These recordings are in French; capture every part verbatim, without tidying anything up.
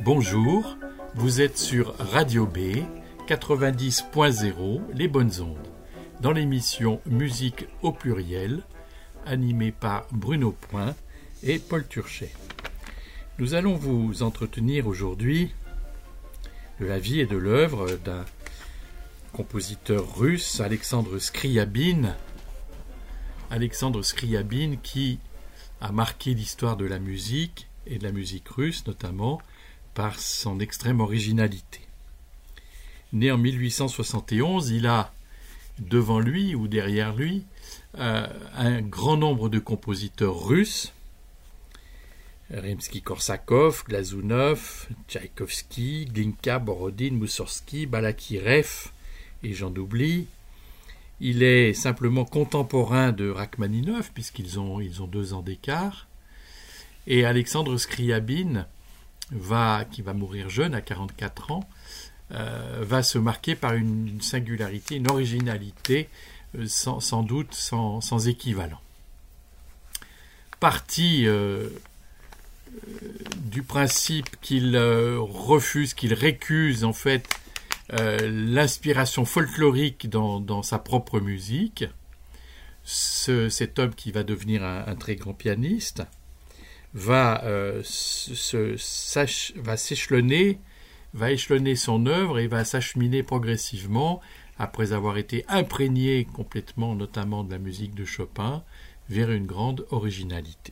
Bonjour, vous êtes sur Radio B, quatre-vingt-dix point zéro, les bonnes ondes, dans l'émission Musique au pluriel, animée par Bruno Point et Paul Turchet. Nous allons vous entretenir aujourd'hui de la vie et de l'œuvre d'un compositeur russe, Alexandre Scriabine. Alexandre Scriabine qui a marqué l'histoire de la musique et de la musique russe notamment par son extrême originalité. Né en mille huit cent soixante et onze, il a devant lui ou derrière lui euh, un grand nombre de compositeurs russes, Rimsky-Korsakov, Glazunov, Tchaïkovski, Glinka, Borodine, Moussorgsky, Balakirev et j'en oublie. Il est simplement contemporain de Rachmaninov puisqu'ils ont, ils ont deux ans d'écart. Et Alexandre Scriabine, va, qui va mourir jeune à quarante-quatre ans, euh, va se marquer par une singularité, une originalité euh, sans, sans doute sans, sans équivalent. Parti euh, euh, du principe qu'il euh, refuse, qu'il récuse en fait euh, l'inspiration folklorique dans, dans sa propre musique, ce, cet homme qui va devenir un, un très grand pianiste, va, euh, se, se, va s'échelonner, va échelonner son œuvre et va s'acheminer progressivement, après avoir été imprégné complètement, notamment de la musique de Chopin, vers une grande originalité.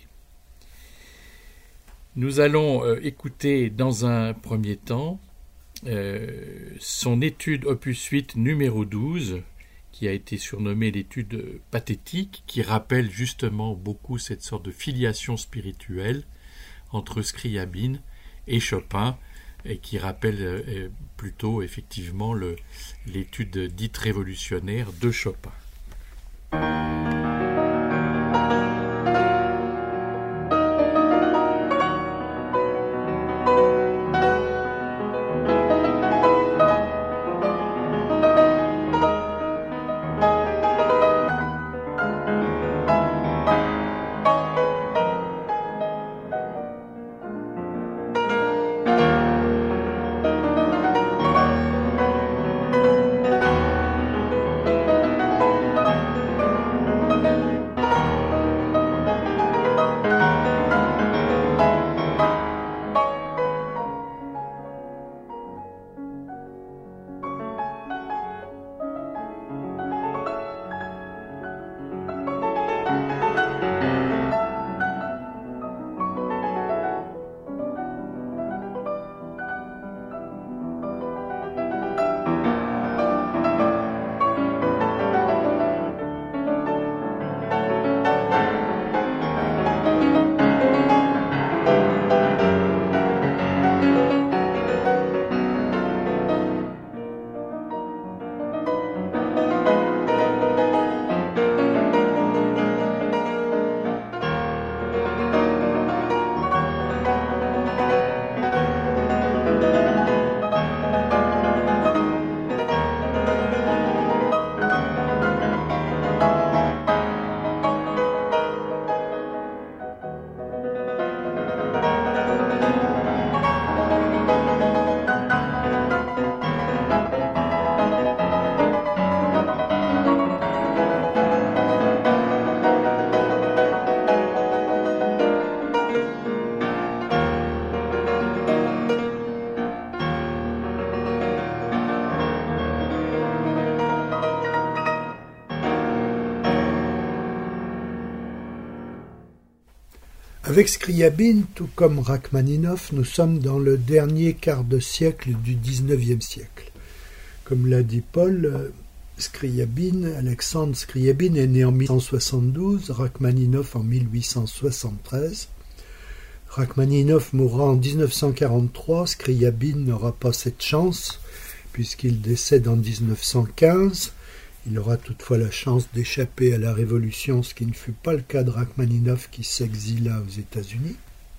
Nous allons euh, écouter dans un premier temps euh, son étude opus huit numéro douze, qui a été surnommée l'étude pathétique, qui rappelle justement beaucoup cette sorte de filiation spirituelle entre Scriabine et Chopin, et qui rappelle euh, plutôt effectivement le, l'étude dite révolutionnaire de Chopin. Avec Scriabine, tout comme Rachmaninov, nous sommes dans le dernier quart de siècle du dix-neuvième siècle. Comme l'a dit Paul, Scriabine, Alexandre Scriabine est né en mille huit cent soixante-douze, Rachmaninov en mille huit cent soixante-treize. Rachmaninov mourra en dix-neuf cent quarante-trois, Scriabine n'aura pas cette chance, puisqu'il décède en dix-neuf cent quinze. Il aura toutefois la chance d'échapper à la Révolution, ce qui ne fut pas le cas de Rachmaninov qui s'exila aux États-Unis.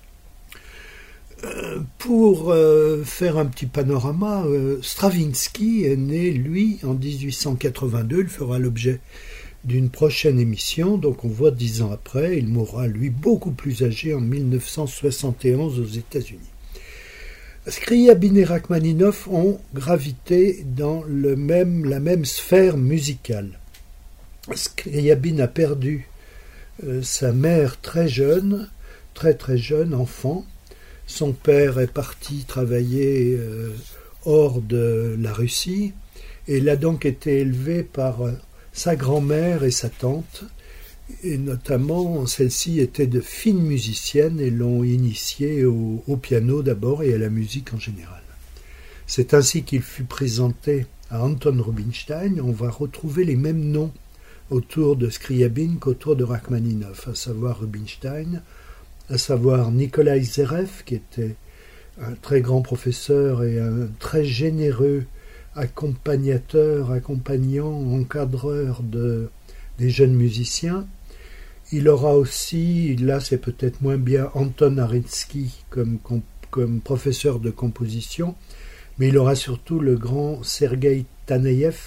Euh, pour euh, faire un petit panorama, euh, Stravinsky est né, lui, en dix-huit cent quatre-vingt-deux. Il fera l'objet d'une prochaine émission, donc on voit dix ans après. Il mourra, lui, beaucoup plus âgé, en mille neuf cent soixante et onze aux États-Unis. Scriabine et Rachmaninov ont gravité dans le même, la même sphère musicale. Scriabine a perdu euh, sa mère très jeune, très très jeune, enfant. Son père est parti travailler euh, hors de la Russie et il a donc été élevé par euh, sa grand-mère et sa tante. Et notamment, celles-ci étaient de fines musiciennes et l'ont initié au, au piano d'abord et à la musique en général. C'est ainsi qu'il fut présenté à Anton Rubinstein. On va retrouver les mêmes noms autour de Scriabine qu'autour de Rachmaninov, à savoir Rubinstein, à savoir Nikolai Zerev, qui était un très grand professeur et un très généreux accompagnateur, accompagnant, encadreur de des jeunes musiciens. Il aura aussi, là c'est peut-être moins bien, Anton Arensky comme, comme, comme professeur de composition, mais il aura surtout le grand Sergueï Taneïev,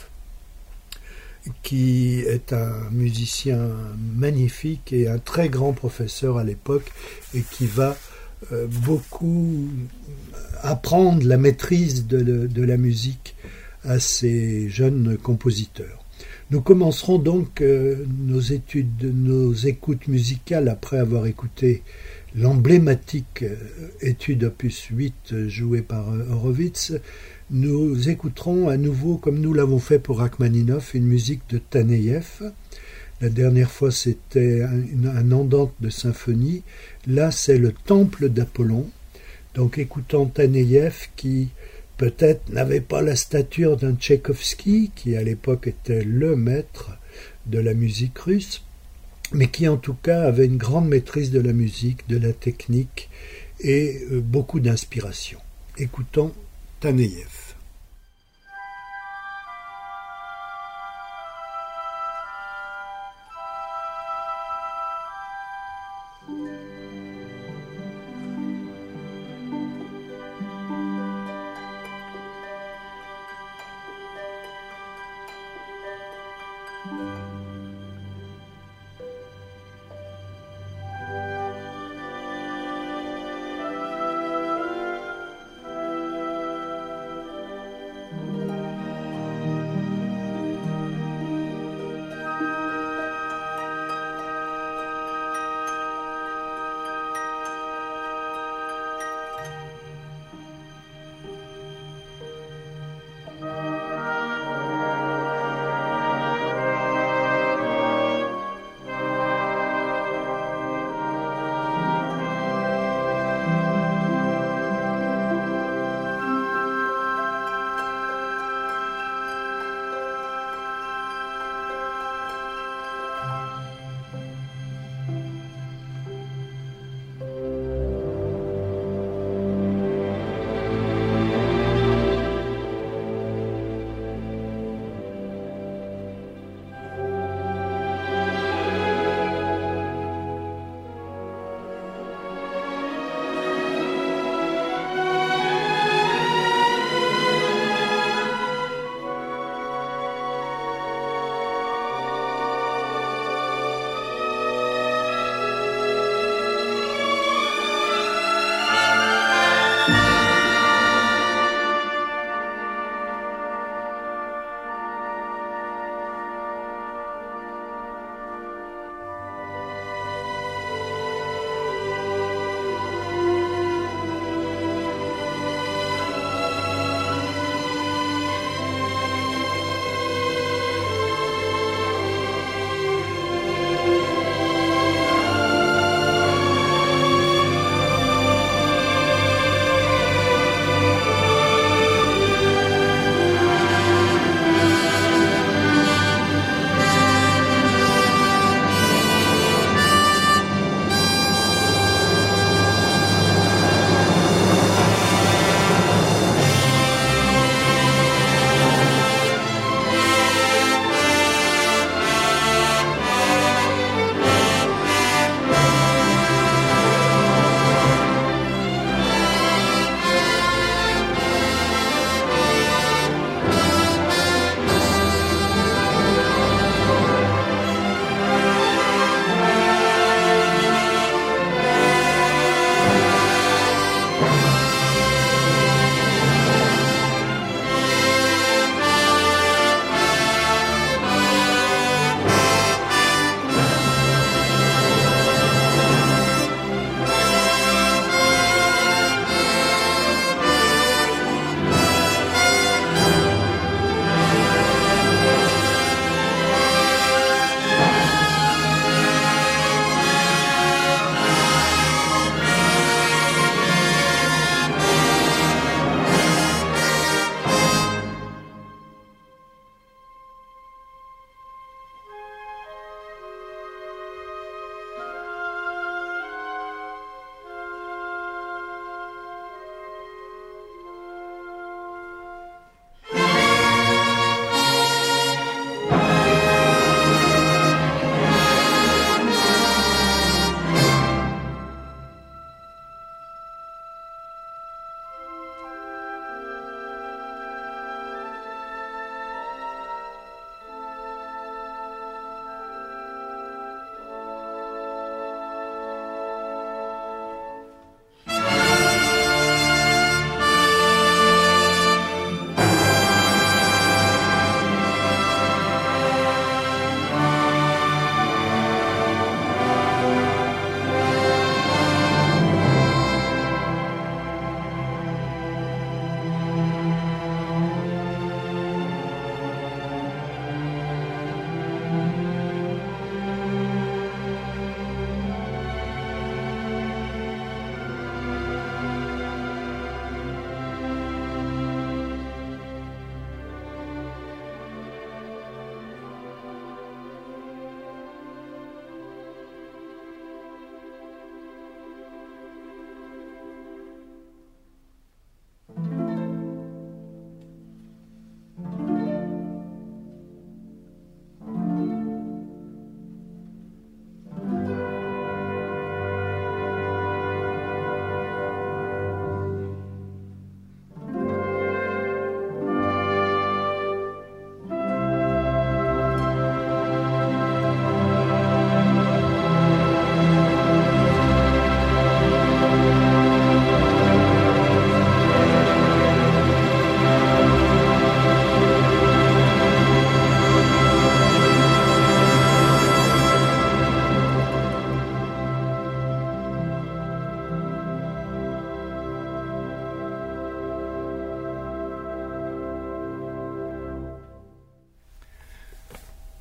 qui est un musicien magnifique et un très grand professeur à l'époque, et qui va euh, beaucoup apprendre la maîtrise de, le, de la musique à ces jeunes compositeurs. Nous commencerons donc euh, nos études, nos écoutes musicales après avoir écouté l'emblématique euh, étude opus huit euh, jouée par euh, Horowitz. Nous écouterons à nouveau, comme nous l'avons fait pour Rachmaninov, une musique de Taneïev. La dernière fois, c'était un, un andante de symphonie. Là, c'est le Temple d'Apollon. Donc, écoutons Taneïev qui peut-être n'avait pas la stature d'un Tchaïkovski, qui à l'époque était le maître de la musique russe, mais qui en tout cas avait une grande maîtrise de la musique, de la technique et beaucoup d'inspiration. Écoutons Taneïev.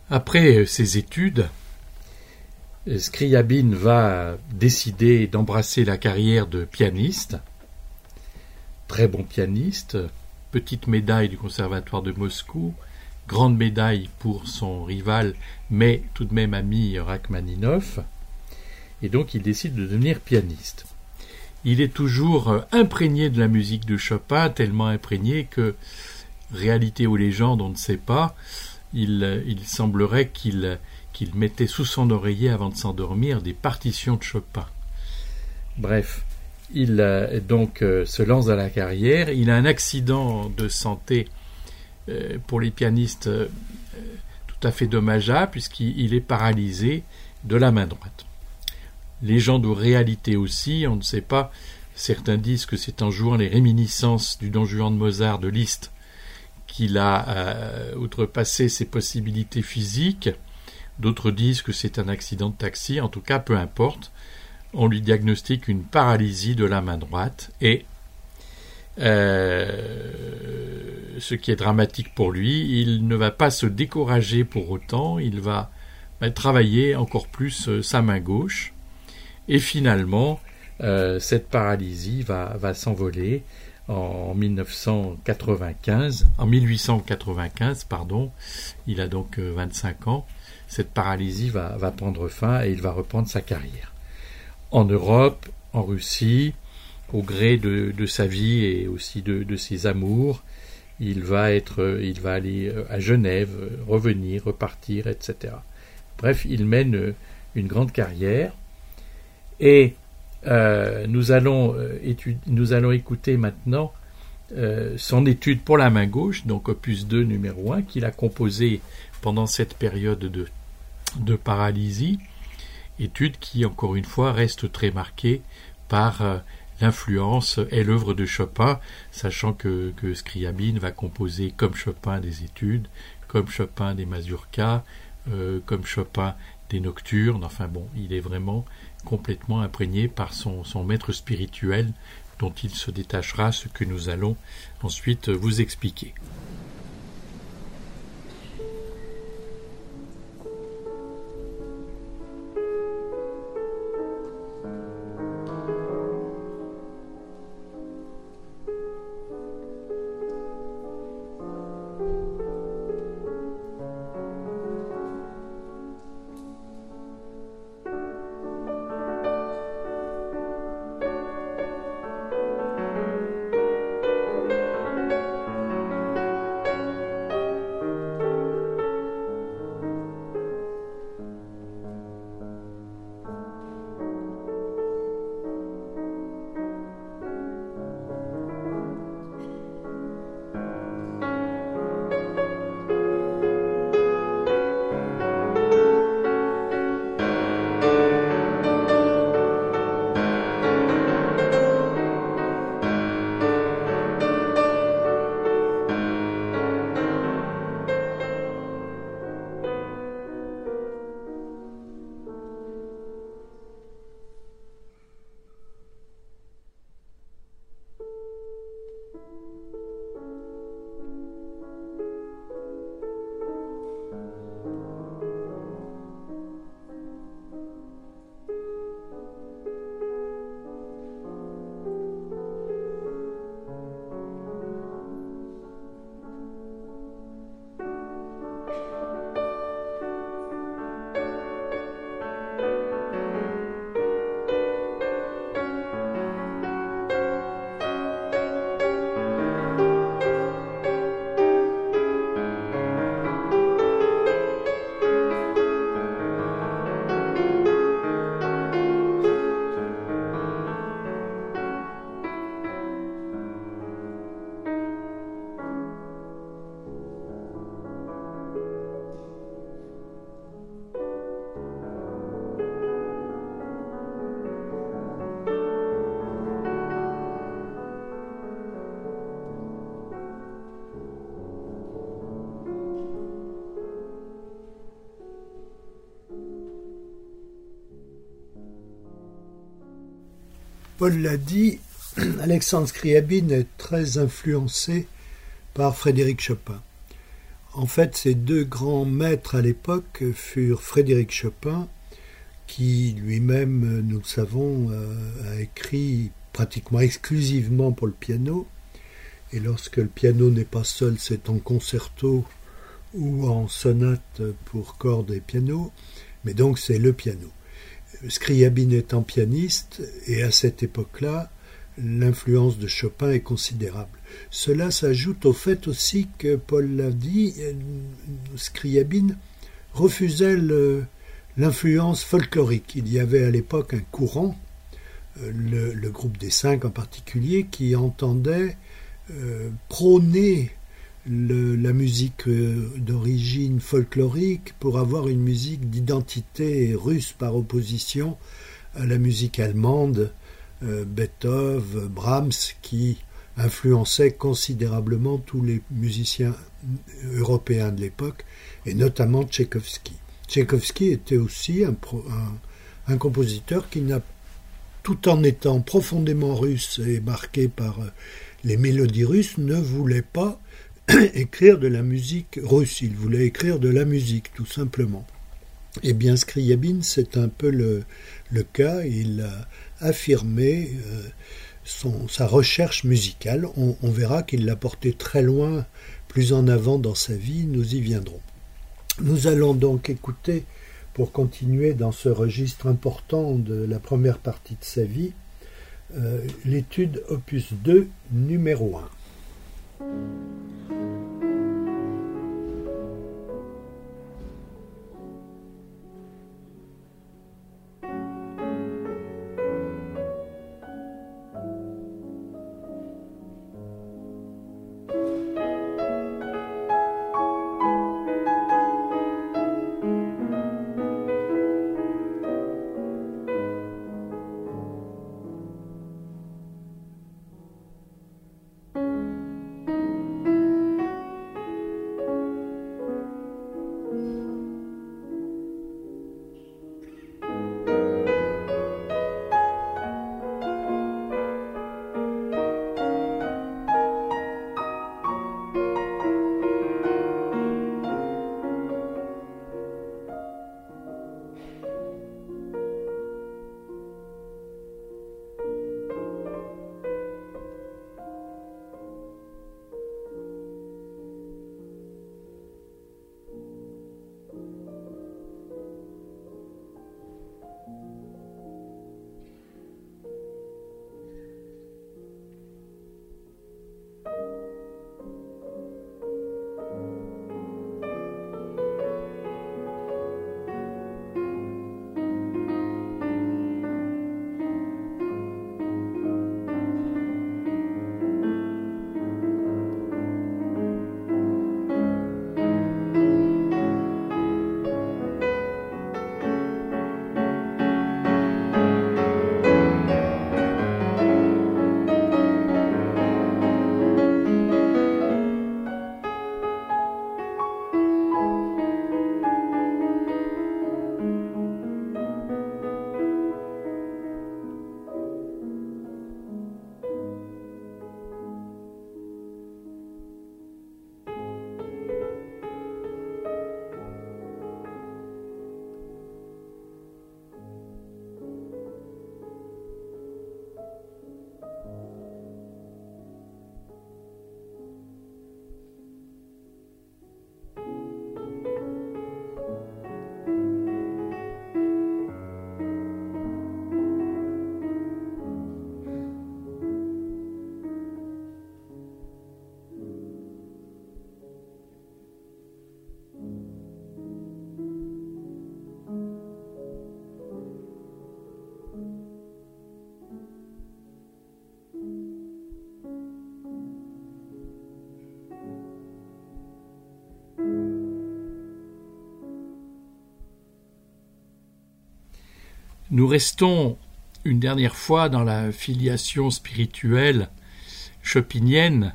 Après ses études, Scriabine va décider d'embrasser la carrière de pianiste. Très bon pianiste, petite médaille du Conservatoire de Moscou, grande médaille pour son rival, mais tout de même ami Rachmaninov. Et donc il décide de devenir pianiste. Il est toujours imprégné de la musique de Chopin, tellement imprégné que, réalité ou légende, on ne sait pas, il, il semblerait qu'il, qu'il mettait sous son oreiller avant de s'endormir des partitions de Chopin. Bref, il euh, donc euh, se lance dans la carrière. Il a un accident de santé euh, pour les pianistes euh, tout à fait dommageable, puisqu'il il est paralysé de la main droite. Légende ou réalité aussi, on ne sait pas. Certains disent que c'est en jouant les réminiscences du Don Juan de Mozart de Liszt qu'il a euh, outrepassé ses possibilités physiques. D'autres disent que c'est un accident de taxi. En tout cas, peu importe. On lui diagnostique une paralysie de la main droite. Et euh, ce qui est dramatique pour lui, il ne va pas se décourager pour autant. Il va, va travailler encore plus euh, sa main gauche. Et finalement, euh, cette paralysie va, va s'envoler en mille neuf cent quatre-vingt-quinze, en mille huit cent quatre-vingt-quinze, pardon. Il a donc euh, vingt-cinq ans. Cette paralysie va, va prendre fin et il va reprendre sa carrière. En Europe, en Russie, au gré de, de sa vie et aussi de, de ses amours, il va être, il va aller à Genève, revenir, repartir, et cetera. Bref, il mène une grande carrière. Et euh, nous, allons, euh, étude, nous allons écouter maintenant euh, son étude pour la main gauche, donc opus deux numéro un, qu'il a composé pendant cette période de, de paralysie, étude qui, encore une fois, reste très marquée par euh, l'influence et l'œuvre de Chopin, sachant que, que Scriabine va composer comme Chopin des études, comme Chopin des mazurkas, euh, comme Chopin des nocturnes. Enfin bon, il est vraiment complètement imprégné par son, son maître spirituel dont il se détachera, ce que nous allons ensuite vous expliquer. Paul l'a dit, Alexandre Scriabine est très influencé par Frédéric Chopin. En fait, ces deux grands maîtres à l'époque furent Frédéric Chopin, qui lui-même, nous le savons, a écrit pratiquement exclusivement pour le piano. Et lorsque le piano n'est pas seul, c'est en concerto ou en sonate pour cordes et piano. Mais donc c'est le piano. Scriabine étant pianiste, et à cette époque-là, l'influence de Chopin est considérable. Cela s'ajoute au fait aussi que, Paul l'a dit, Scriabine refusait le, l'influence folklorique. Il y avait à l'époque un courant, le, le groupe des Cinq en particulier, qui entendait euh, prôner le, la musique d'origine folklorique pour avoir une musique d'identité russe par opposition à la musique allemande, euh, Beethoven, Brahms, qui influençait considérablement tous les musiciens européens de l'époque, et notamment Tchaïkovski. Tchaïkovski était aussi un, un, un compositeur qui n'a, tout en étant profondément russe et marqué par les mélodies russes, ne voulait pas écrire de la musique russe, il voulait écrire de la musique, tout simplement. Eh bien, Scriabine, c'est un peu le, le cas, il a affirmé euh, son, sa recherche musicale, on, on verra qu'il l'a porté très loin, plus en avant dans sa vie, nous y viendrons. Nous allons donc écouter, pour continuer dans ce registre important de la première partie de sa vie, euh, l'étude opus deux, numéro un. Nous restons une dernière fois dans la filiation spirituelle chopinienne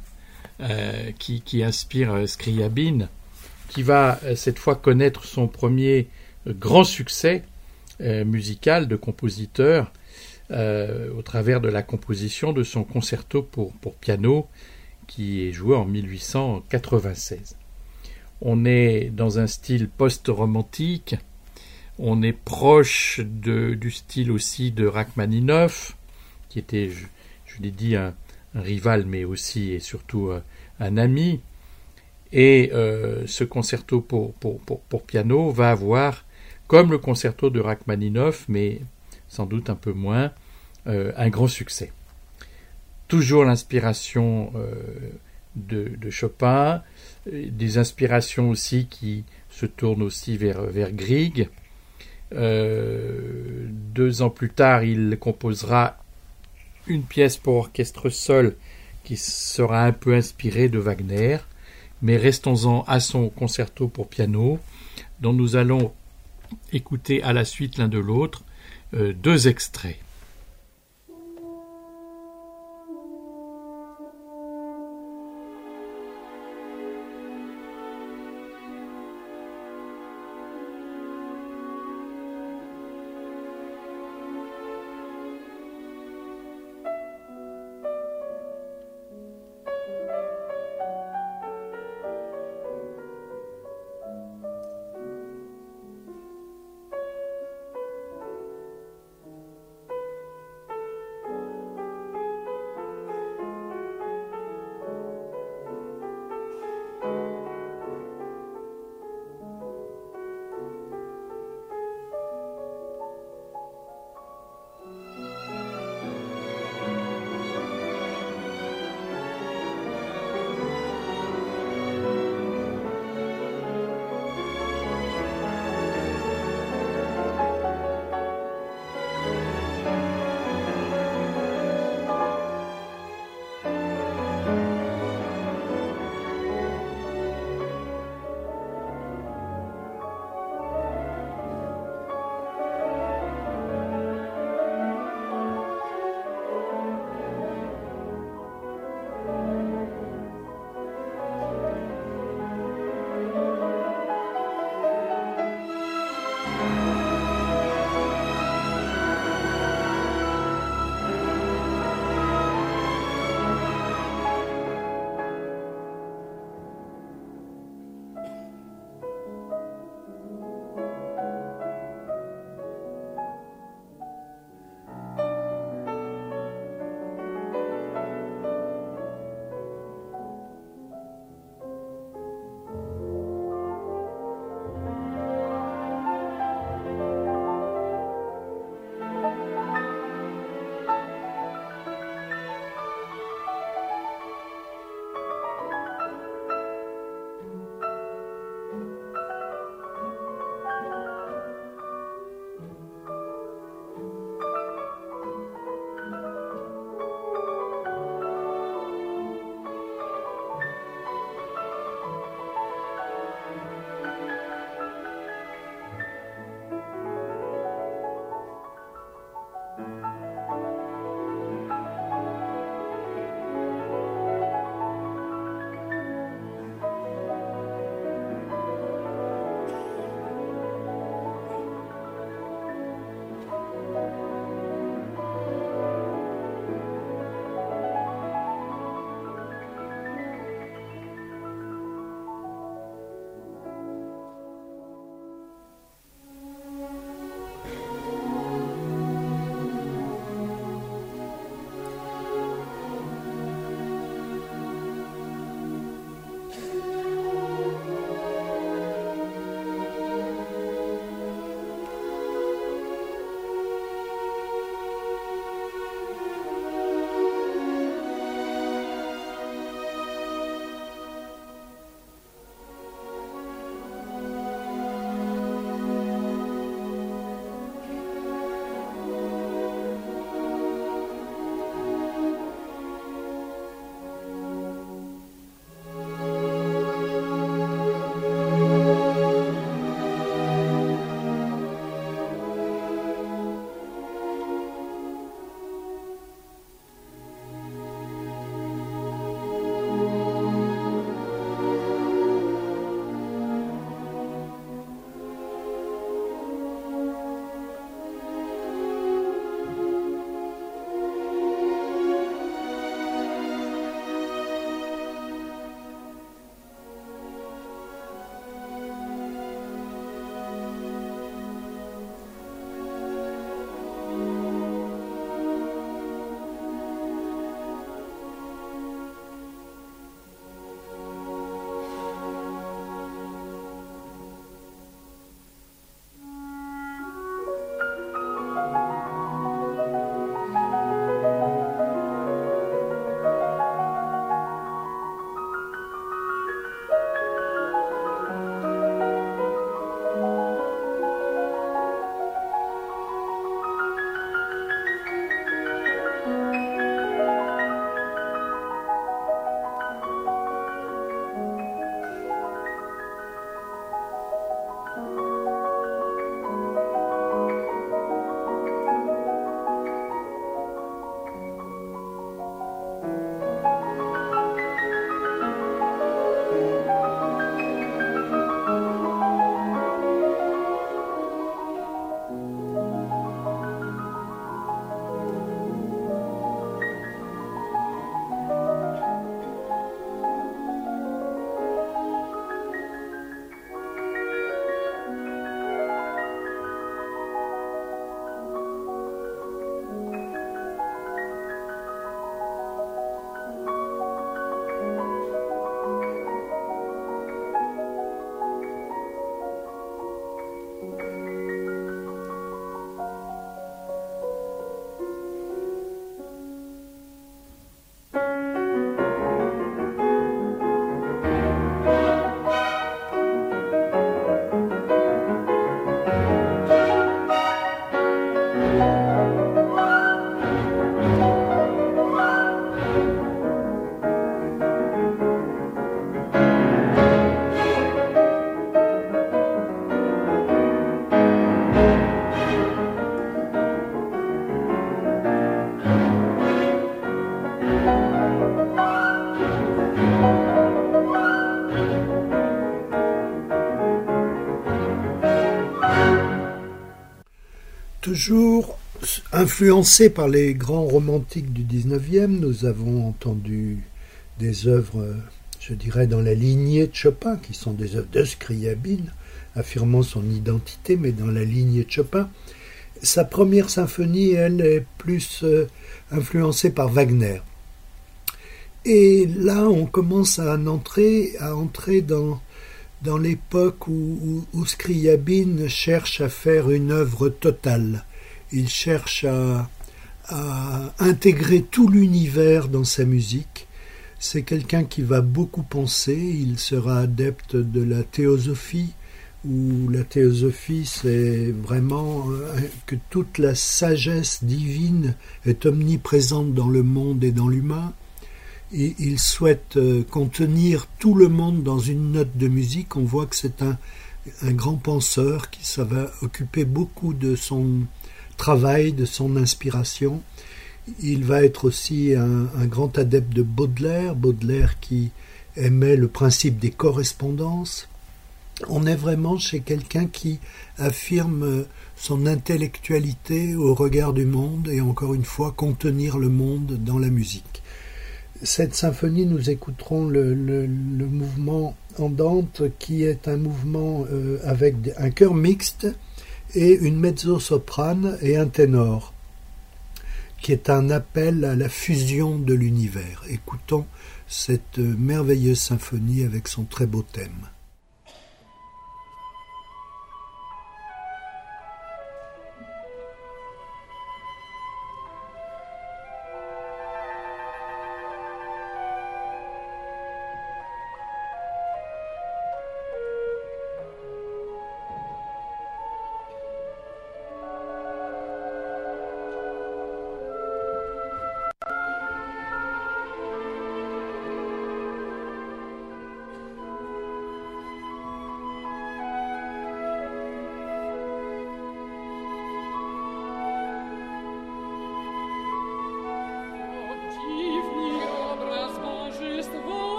euh, qui, qui inspire Scriabine, qui va euh, cette fois connaître son premier euh, grand succès euh, musical de compositeur euh, au travers de la composition de son concerto pour, pour piano qui est joué en mille huit cent quatre-vingt-seize. On est dans un style post-romantique. On est proche de, du style aussi de Rachmaninoff, qui était, je, je l'ai dit, un, un rival, mais aussi et surtout euh, un ami. Et euh, ce concerto pour, pour, pour, pour piano va avoir, comme le concerto de Rachmaninoff, mais sans doute un peu moins, euh, un grand succès. Toujours l'inspiration euh, de, de Chopin, des inspirations aussi qui se tournent aussi vers, vers Grieg. Euh, deux ans plus tard, il composera une pièce pour orchestre seul qui sera un peu inspirée de Wagner, mais restons-en à son concerto pour piano, dont nous allons écouter à la suite l'un de l'autre euh, deux extraits. toujours influencé par les grands romantiques du dix-neuvième, nous avons entendu des œuvres, je dirais, dans la lignée de Chopin, qui sont des œuvres de Scriabine, affirmant son identité, mais dans la lignée de Chopin. Sa première symphonie, elle, est plus euh, influencée par Wagner. Et là, on commence à en entrer, à entrer dans, dans l'époque où, où, où Scriabine cherche à faire une œuvre totale. Il cherche à, à intégrer tout l'univers dans sa musique. C'est quelqu'un qui va beaucoup penser. Il sera adepte de la théosophie, où la théosophie, c'est vraiment que toute la sagesse divine est omniprésente dans le monde et dans l'humain. Et il souhaite contenir tout le monde dans une note de musique. On voit que c'est un, un grand penseur qui ça va occuper beaucoup de son travail, de son inspiration. Il va être aussi un, un grand adepte de Baudelaire, Baudelaire qui aimait le principe des correspondances. On est vraiment chez quelqu'un qui affirme son intellectualité au regard du monde et encore une fois contenir le monde dans la musique. Cette symphonie, nous écouterons le, le, le mouvement Andante qui est un mouvement euh, avec un chœur mixte et une mezzo-soprane et un ténor, qui est un appel à la fusion de l'univers. Écoutons cette merveilleuse symphonie avec son très beau thème.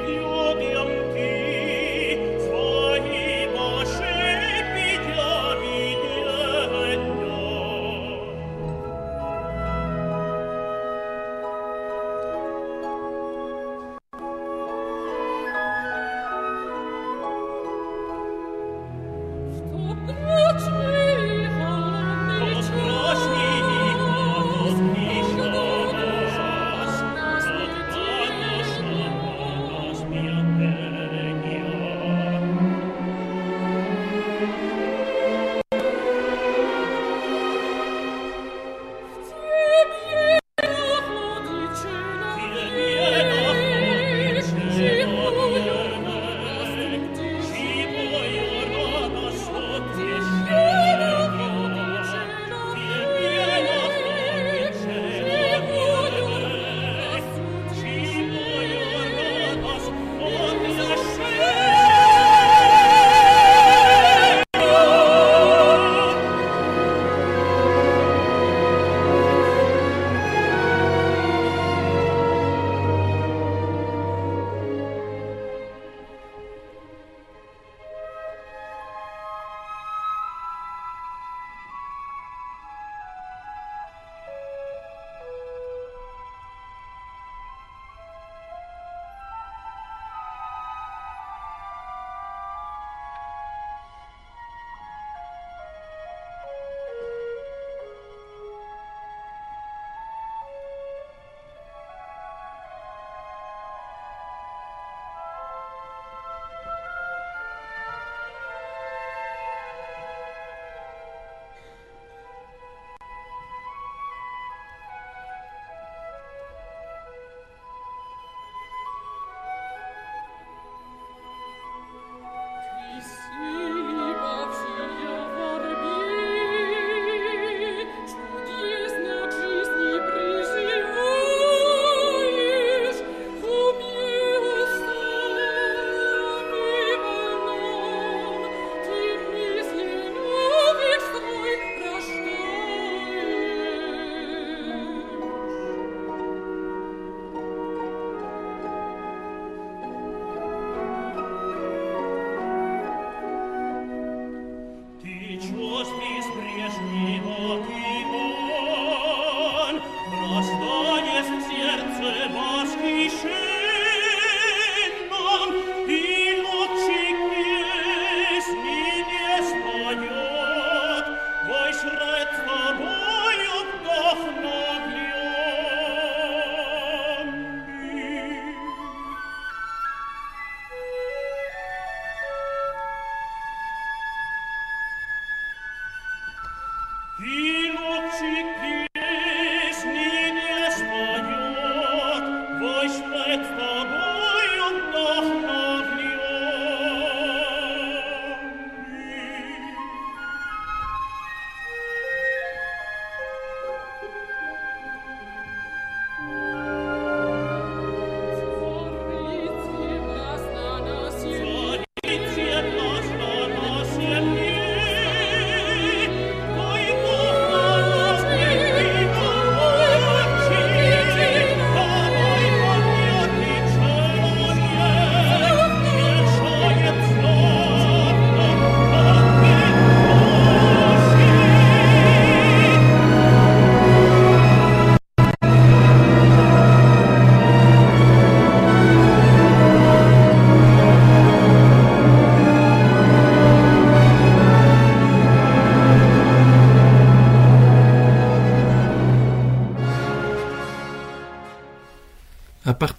Zwei Wasche, Pidjavi,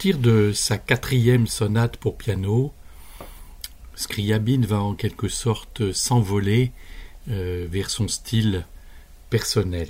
partir de sa quatrième sonate pour piano, Scriabine va en quelque sorte s'envoler euh, vers son style personnel.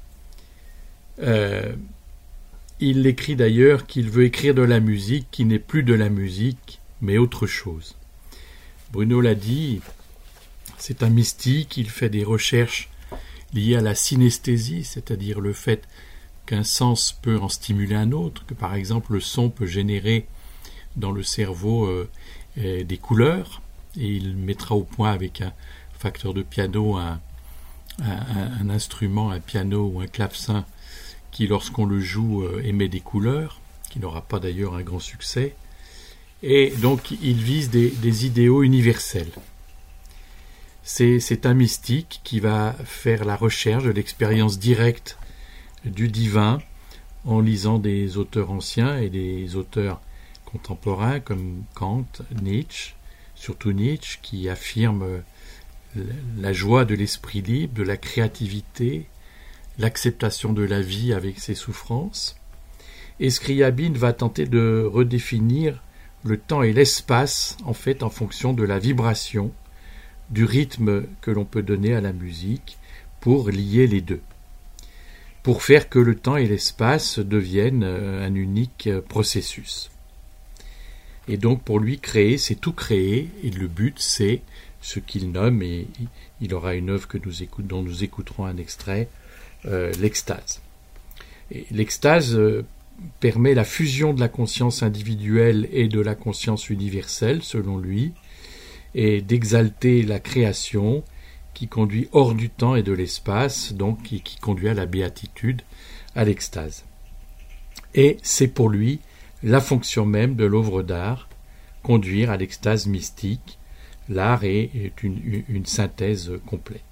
Euh, il écrit d'ailleurs qu'il veut écrire de la musique qui n'est plus de la musique, mais autre chose. Bruno l'a dit, c'est un mystique, il fait des recherches liées à la synesthésie, c'est-à-dire le fait qu'un sens peut en stimuler un autre, que par exemple le son peut générer dans le cerveau euh, euh, des couleurs, et il mettra au point avec un facteur de piano un, un, un instrument, un piano ou un clavecin qui, lorsqu'on le joue, euh, émet des couleurs, qui n'aura pas d'ailleurs un grand succès, et donc il vise des, des idéaux universels. C'est, c'est un mystique qui va faire la recherche de l'expérience directe du divin en lisant des auteurs anciens et des auteurs contemporains comme Kant, Nietzsche, surtout Nietzsche, qui affirme la joie de l'esprit libre, de la créativité, l'acceptation de la vie avec ses souffrances. Et Scriabine va tenter de redéfinir le temps et l'espace, en fait, en fonction de la vibration, du rythme que l'on peut donner à la musique, pour lier les deux, pour faire que le temps et l'espace deviennent un unique processus. Et donc pour lui, créer, c'est tout créer, et le but, c'est ce qu'il nomme, et il aura une œuvre que nous écoute, dont nous écouterons un extrait, euh, l'extase. Et l'extase euh, permet la fusion de la conscience individuelle et de la conscience universelle, selon lui, et d'exalter la création qui conduit hors du temps et de l'espace, donc qui, qui conduit à la béatitude, à l'extase. Et c'est pour lui la fonction même de l'œuvre d'art, conduire à l'extase mystique. L'art est, est une, une synthèse complète.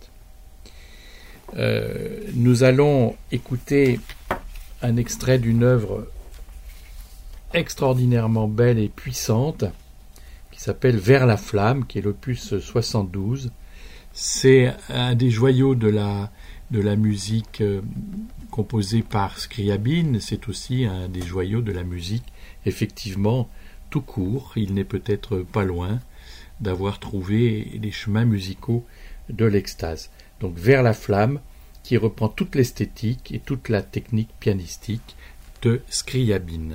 Euh, nous allons écouter un extrait d'une œuvre extraordinairement belle et puissante, qui s'appelle Vers la flamme, qui est l'opus soixante-douze. C'est un des joyaux de la, de la musique euh, composée par Scriabine. C'est aussi un des joyaux de la musique, effectivement, tout court. Il n'est peut-être pas loin d'avoir trouvé les chemins musicaux de l'extase. Donc Vers la flamme, qui reprend toute l'esthétique et toute la technique pianistique de Scriabine.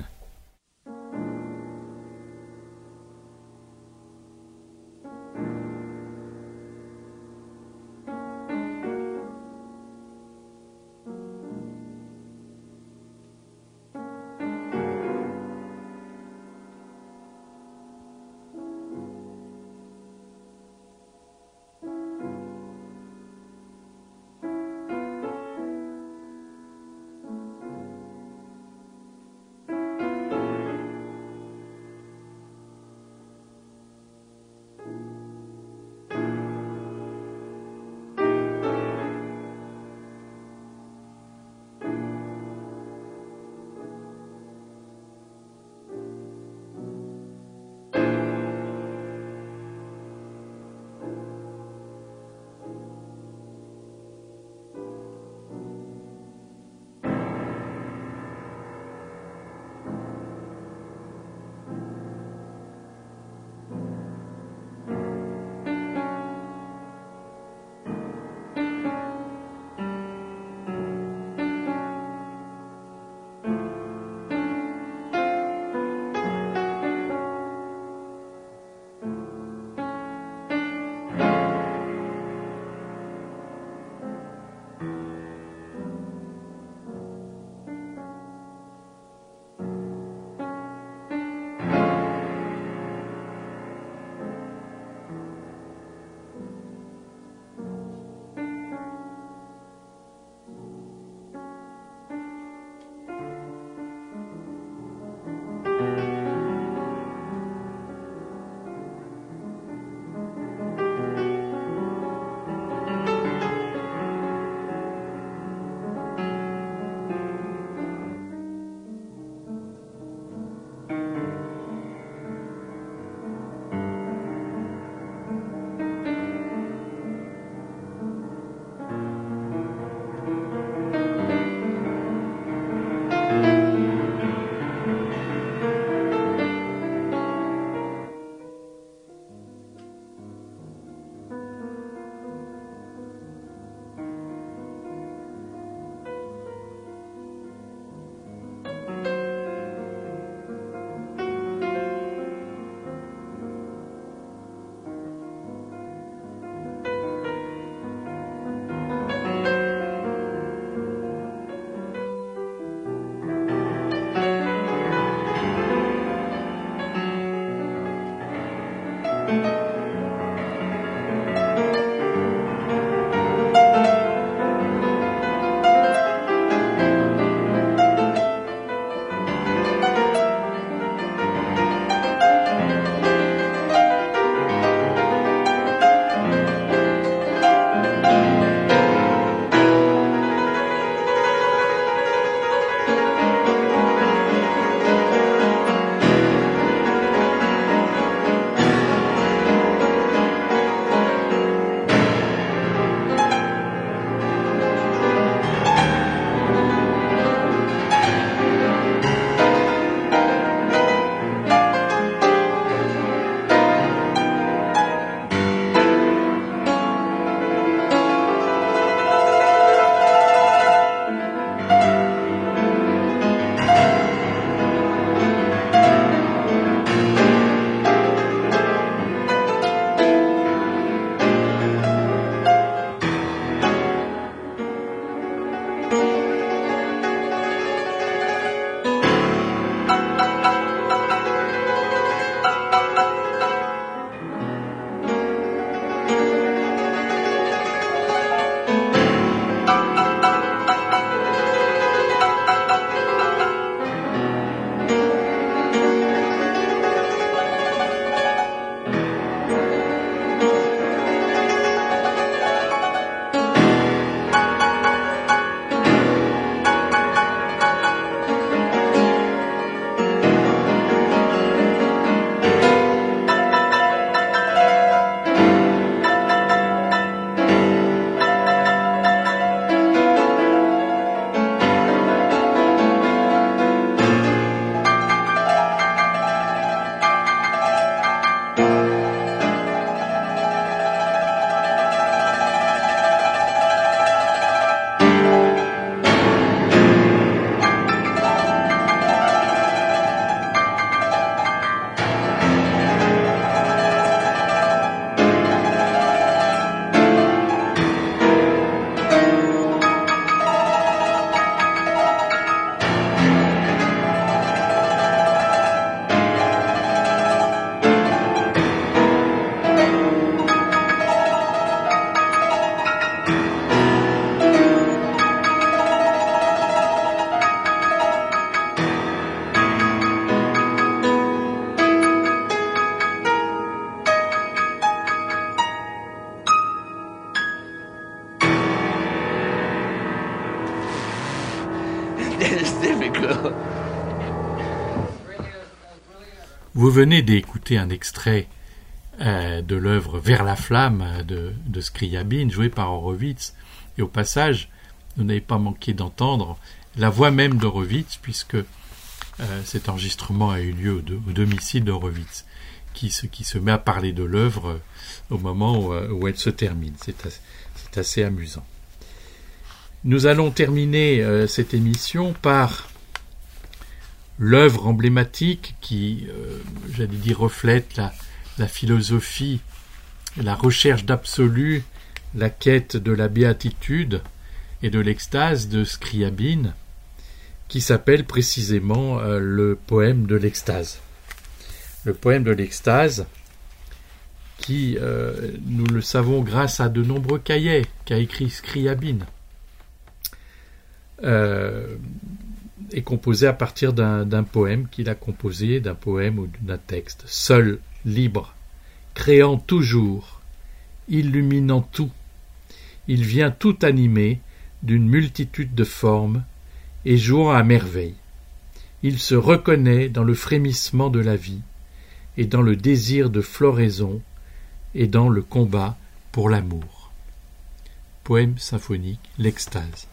It's difficult. Vous venez d'écouter un extrait euh, de l'œuvre Vers la flamme de, de Scriabine, joué par Horowitz. Et au passage, vous n'avez pas manqué d'entendre la voix même d'Horowitz, puisque euh, cet enregistrement a eu lieu au, au domicile d'Horowitz, qui se, qui se met à parler de l'œuvre euh, au moment où, euh, où elle se termine. C'est assez, c'est assez amusant. Nous allons terminer euh, cette émission par l'œuvre emblématique qui, euh, j'allais dire, reflète la, la philosophie, la recherche d'absolu, la quête de la béatitude et de l'extase de Scriabine, qui s'appelle précisément euh, le poème de l'extase. Le poème de l'extase, qui, euh, nous le savons grâce à de nombreux cahiers qu'a écrit Scriabine, euh, est composé à partir d'un, d'un poème qu'il a composé, d'un poème ou d'un texte. Seul, libre, créant toujours, illuminant tout, il vient tout animé d'une multitude de formes et jouant à merveille. Il se reconnaît dans le frémissement de la vie et dans le désir de floraison et dans le combat pour l'amour. Poème symphonique, l'extase.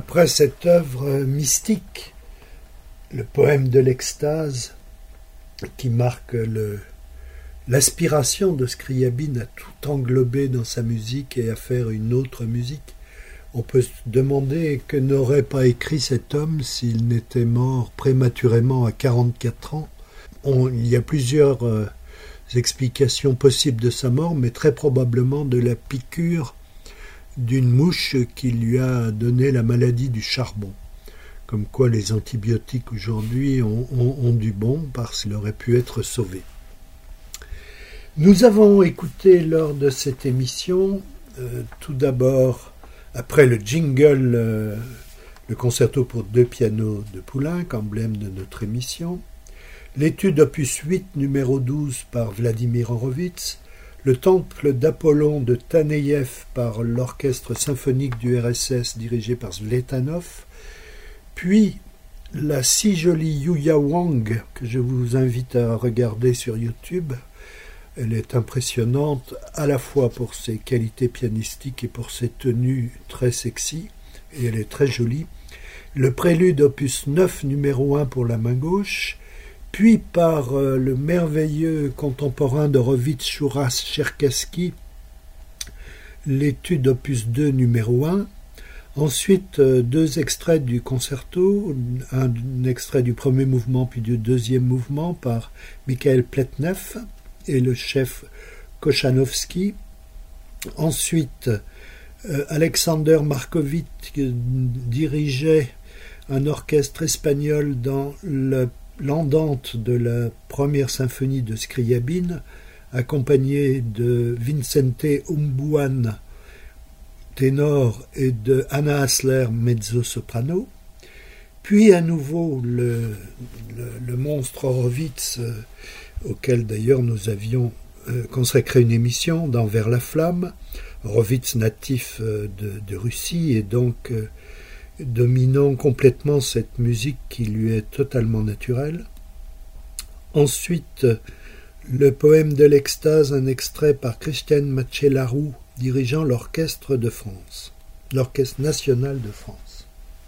Après cette œuvre mystique, le poème de l'extase, qui marque le, l'aspiration de Scriabine à tout englober dans sa musique et à faire une autre musique, on peut se demander que n'aurait pas écrit cet homme s'il n'était mort prématurément à quarante-quatre ans. On, il y a plusieurs euh, explications possibles de sa mort, mais très probablement de la piqûre d'une mouche qui lui a donné la maladie du charbon. Comme quoi les antibiotiques aujourd'hui ont, ont, ont du bon parce qu'il aurait pu être sauvé. Nous avons écouté lors de cette émission, euh, tout d'abord, après le jingle, euh, le concerto pour deux pianos de Poulenc, emblème de notre émission, l'étude opus huit numéro douze par Vladimir Horowitz, le temple d'Apollon de Taneïev par l'orchestre symphonique du R S S dirigé par Sveltanov, puis la si jolie Yuya Wang que je vous invite à regarder sur YouTube. Elle est impressionnante à la fois pour ses qualités pianistiques et pour ses tenues très sexy, et elle est très jolie. Le prélude opus neuf numéro un pour la main gauche, puis par euh, le merveilleux contemporain d'Horowitz Chouras Cherkassky, l'étude opus deux numéro un, ensuite euh, deux extraits du concerto, un, un extrait du premier mouvement puis du deuxième mouvement par Mikhail Pletnev et le chef Kochanowski, ensuite euh, Alexander Markovitch dirigeait un orchestre espagnol dans le l'andante de la première symphonie de Scriabine, accompagné de Vicente Umbuan, ténor, et de Anna Hassler, mezzo-soprano, puis à nouveau le, le, le monstre Horowitz, euh, auquel d'ailleurs nous avions euh, consacré une émission dans Vers la flamme, Horowitz natif euh, de, de Russie et donc euh, dominant complètement cette musique qui lui est totalement naturelle. Ensuite, le poème de l'extase, un extrait par Christian Macellaro, dirigeant l'Orchestre de France, l'Orchestre national de France.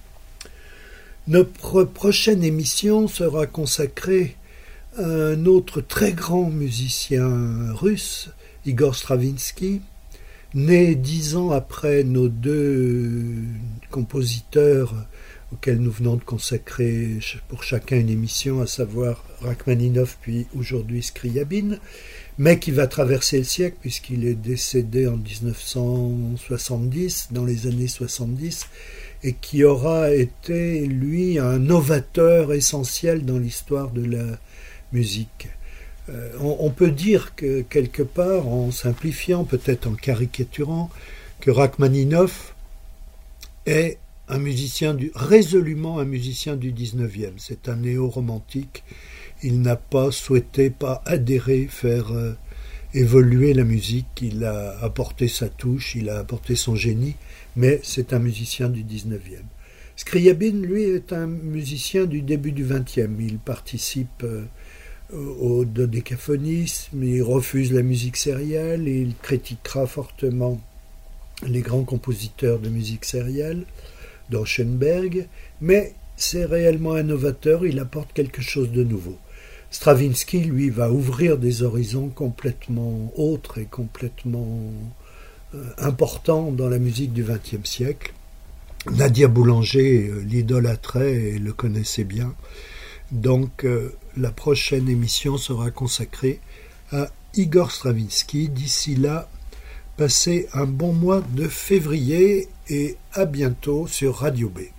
Notre prochaine émission sera consacrée à un autre très grand musicien russe, Igor Stravinsky, né dix ans après nos deux compositeurs auxquels nous venons de consacrer pour chacun une émission, à savoir Rachmaninov puis aujourd'hui Scriabine, mais qui va traverser le siècle puisqu'il est décédé en dix-neuf cent soixante-dix, dans les années soixante-dix, et qui aura été, lui, un novateur essentiel dans l'histoire de la musique. Euh, on, on peut dire que, quelque part, en simplifiant, peut-être en caricaturant, que Rachmaninov est un musicien du, résolument un musicien du dix-neuvième. C'est un néo-romantique. Il n'a pas souhaité, pas adhéré, faire euh, évoluer la musique. Il a apporté sa touche, il a apporté son génie, mais c'est un musicien du dix-neuvième. Scriabine, lui, est un musicien du début du vingtième. Il participe euh, au dodécaphonisme, il refuse la musique sérielle, et il critiquera fortement les grands compositeurs de musique sérielle, dont Schoenberg, mais c'est réellement un novateur, il apporte quelque chose de nouveau. Stravinsky, lui, va ouvrir des horizons complètement autres et complètement euh, importants dans la musique du vingtième siècle. Nadia Boulanger euh, l'idolâtrait et le connaissait bien. Donc, euh, la prochaine émission sera consacrée à Igor Stravinsky. D'ici là, passez un bon mois de février et à bientôt sur Radio B.